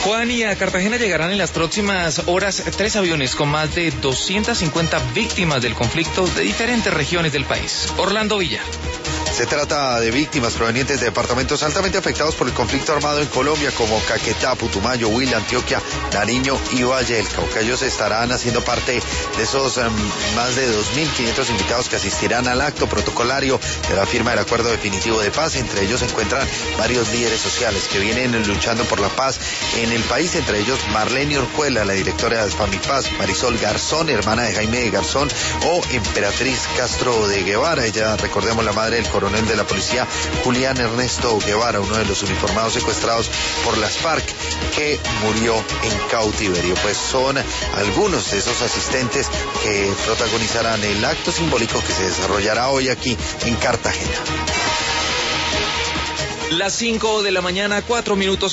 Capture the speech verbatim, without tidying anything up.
Juan, y a Cartagena llegarán en las próximas horas tres aviones con más de doscientas cincuenta víctimas del conflicto de diferentes regiones del país. Orlando Villa. Se trata de víctimas provenientes de departamentos altamente afectados por el conflicto armado en Colombia, como Caquetá, Putumayo, Huila, Antioquia, Nariño y Valle del Cauca. Ellos estarán haciendo parte de esos um, más de dos mil quinientos invitados que asistirán al acto protocolario de la firma del acuerdo definitivo de paz. Entre ellos se encuentran varios líderes sociales que vienen luchando por la paz en el país, entre ellos Marlene Orjuela, la directora de Spamipaz, Marisol Garzón, hermana de Jaime Garzón, o Emperatriz Castro de Guevara. Ella, recordemos, la madre del coronel de la policía Julián Ernesto Guevara, uno de los uniformados secuestrados por las FARC, que murió en cautiverio. Pues son algunos de esos asistentes que protagonizarán el acto simbólico que se desarrollará hoy aquí en Cartagena. Las cinco de la mañana, cuatro minutos.